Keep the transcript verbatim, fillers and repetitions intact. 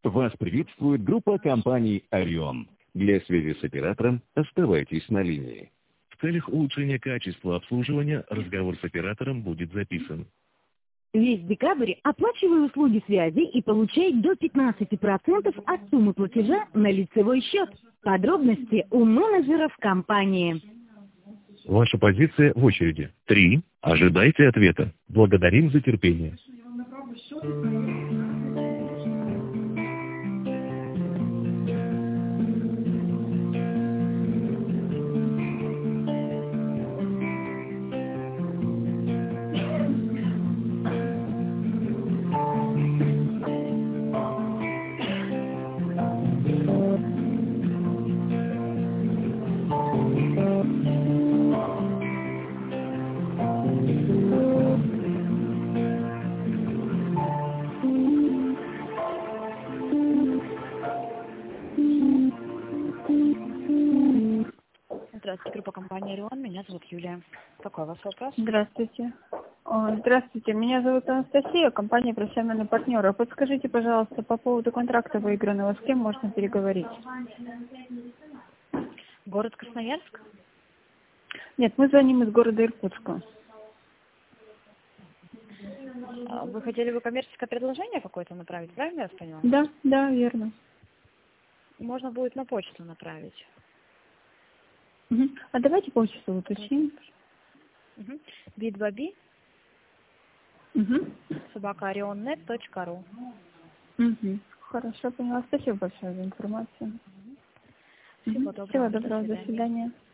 Вас приветствует группа компаний «Орион». Для связи с оператором оставайтесь на линии. В целях улучшения качества обслуживания разговор с оператором будет записан. Весь декабрь оплачивай услуги связи и получай до пятнадцати процентов от суммы платежа на лицевой счет. Подробности у менеджеров компании. Ваша позиция в очереди. Три. Ожидайте ответа. Благодарим за терпение. Здравствуйте, группа компании «Орион». Меня зовут Юлия. Какой у вас вопрос? Здравствуйте. О, Здравствуйте, меня зовут Анастасия, компания «Профессиональный партнер». Подскажите, пожалуйста, по поводу контракта выигранного, с кем можно переговорить? Город Красноярск? Нет, мы звоним из города Иркутска. А Вы хотели бы коммерческое предложение какое-то направить, правильно я вас поняла? Да, да, верно. Можно будет на почту направить. Угу. А давайте почту уточним. Угу. Бидбаби, Угу. собака орионнет точка ру. Угу. Хорошо, поняла. Спасибо большое за информацию. Всего Угу. доброго. Всего До доброго, до свидания. свидания.